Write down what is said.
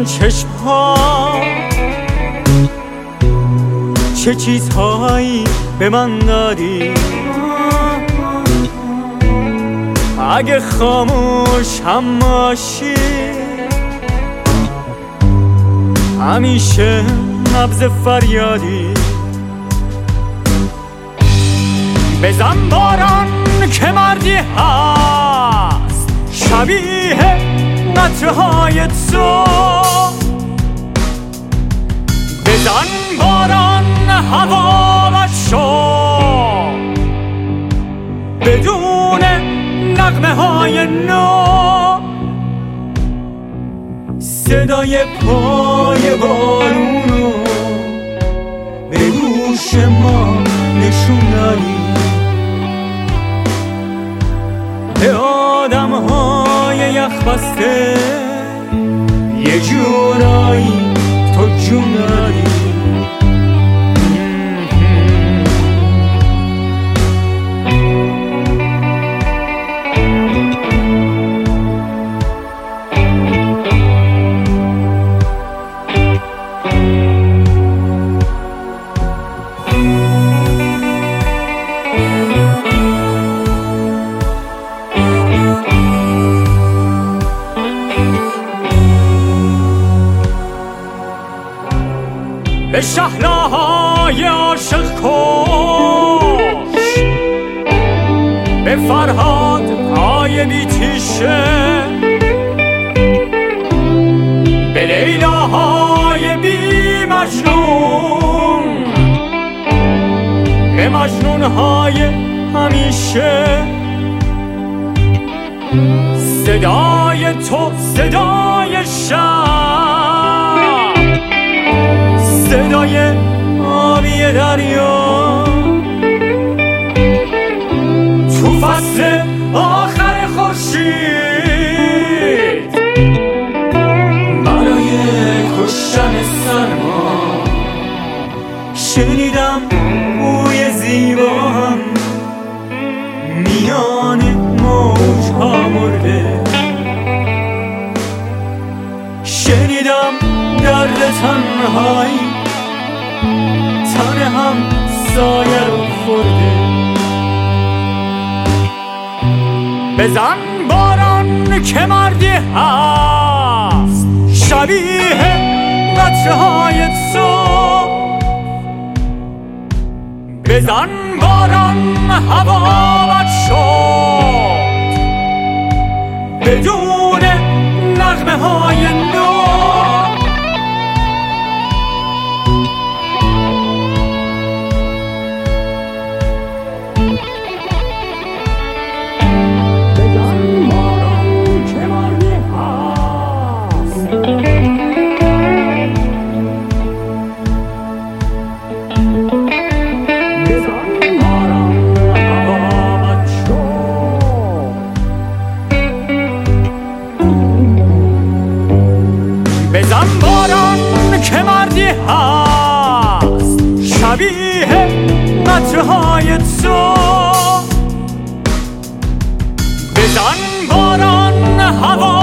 چشم‌ها چه چیزهایی به من دادی. اگه خاموش هم باشی همیشه نبض فریادی. بزن باران که مردی هست شبیه قطره‌های تو. بزن باران هوا و شو بدون نغمه های نو. صدای پای بارونو به گوش ما نشون دادی. به آدم های یخ بسته یه جورایی تو جون دادی. به شهلاهای عاشق کش، به فرهاد های بیتیشه، به لیلاهای بی مجنون، به مجنونهای همیشه. صدای تو صدای شب، صدای آبی دریا، تو فصل آخر خورشید برای کشتن سرما. شنیدم بوی زیبام میان موجها مرده. شنیدم درد تنهایی تن هم سایه رو خورده. بزن باران که مردی هست شبیه قطره های تو. بزن باران هوا بد شد بدون نغمه های نو. بزن باران که مردی هست شبیه قطره های تو. بزن باران هوا